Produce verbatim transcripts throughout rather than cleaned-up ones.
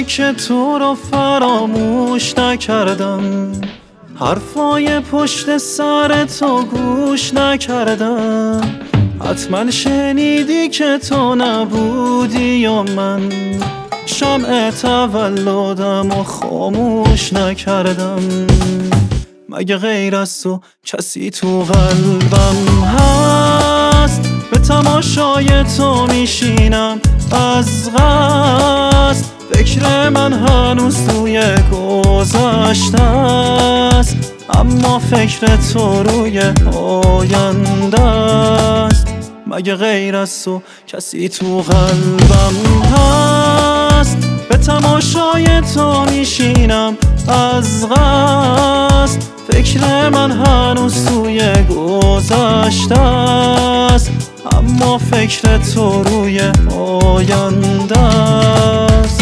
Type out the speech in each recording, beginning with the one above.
که تو رو فراموش نکردم، حرفای پشت سر تو گوش نکردم. حتما شنیدی که تو نبودی یا من شمع تولدم و خاموش نکردم. مگه غیر از تو کسی تو قلبم هست؟ به تماشای تو میشینم از قصد، فکر من هنوز توی گذشته است، اما فکر تو روی آینده است. مگه غیر از تو کسی تو قلبم هست؟ به تماشای تو میشینم از قصد، فکر من هنوز توی گذشته است، اما فکر تو روی آینده است.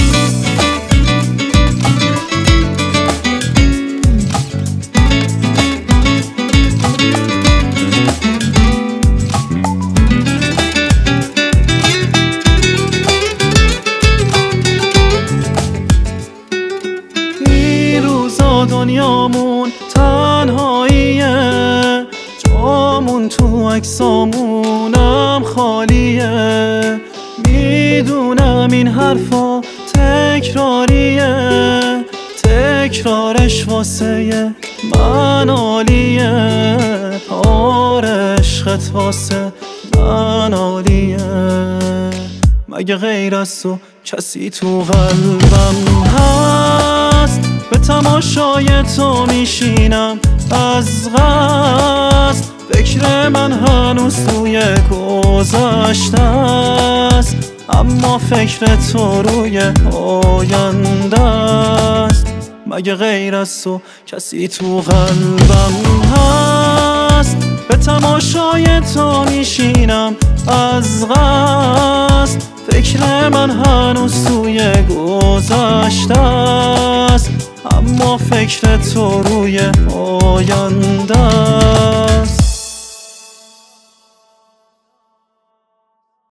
این روزا دنیامون تنهاییه، جامون تو عکسامونم خالیه. میدونم این حرفا تکراریه، تکرارش واسه من عالیه. آره عشقت واسه من عالیه. مگه غیر از تو کسی تو قلبم هست؟ به تماشای تو میشینم از قصد، فکر من هنوز توی گذشته است، اما فکر تو روی آینده است. مگه غیر از تو کسی تو قلبم هست؟ به تماشای تو میشینم از قصد، فکر من هنوز توی گذشته است، اما فکر تو روی آینده است.